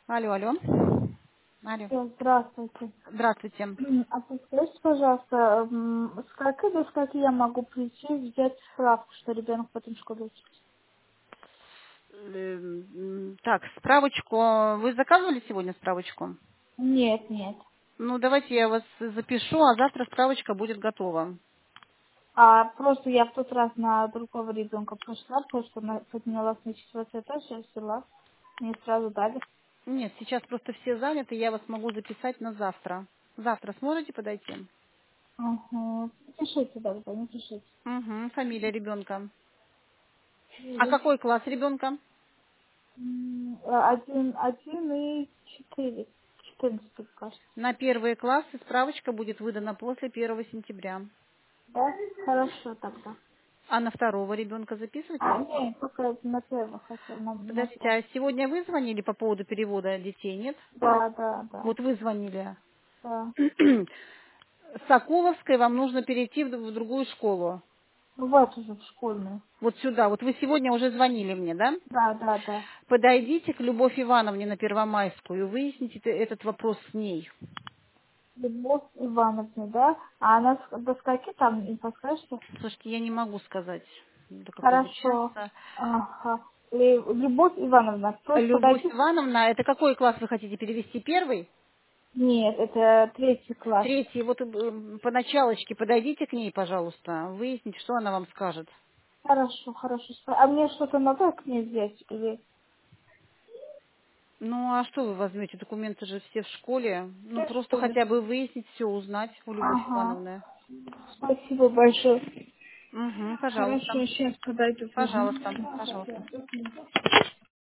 Алло, алло. Алло. Здравствуйте. Здравствуйте. А подскажите, пожалуйста, с какой до скольки я могу прийти взять справку, что ребенок в этом школе учится? Так, справочку. Вы заказывали сегодня справочку? Нет, нет. Ну, давайте я вас запишу, а завтра справочка будет готова. А просто я в тот раз на другого ребенка пошла, потому что поднялась на 4 этаж, я взяла. Мне сразу дали. Нет, сейчас просто все заняты, я вас могу записать на завтра. Завтра сможете подойти? Ага. Пишите тогда, не пишите. Угу, фамилия ребенка. А какой класс ребенка? Один и 4. 14, кажется. На первые классы справочка будет выдана после 1 сентября. Да? Хорошо тогда. А на второго ребенка записывайтесь? Нет, только на первых хотел, на Подождите, вторых. а сегодня вы звонили по поводу перевода детей, нет? Да, да, да. Вот вы звонили. Да. С Соколовской вам нужно перейти в другую школу. Ну, вот уже в школьную. Вот сюда. Вот вы сегодня уже звонили мне, да? Да, да, да. Подойдите к Любовь Ивановне на Первомайскую, выясните этот вопрос с ней. Любовь Ивановна, да? А она до скольки там, не подскажете? Слушайте, я не могу сказать до какого Хорошо. часа. Ага. Любовь Ивановна, просто Любовь подойти. Ивановна, это какой класс вы хотите перевести? Первый? Нет, это 3 класс. Третий. Вот по началочке подойдите к ней, пожалуйста. Выясните, что она вам скажет. Хорошо, хорошо. А мне что-то надо к ней взять? Или... Ну, а что вы возьмете? Документы же все в школе. Ну, Да, просто что ли? хотя бы выяснить, все узнать у Любовь Ага. Ивановны. Спасибо большое. Угу, пожалуйста. Хорошо, сейчас подойду. Пожалуйста, пожалуйста. Угу.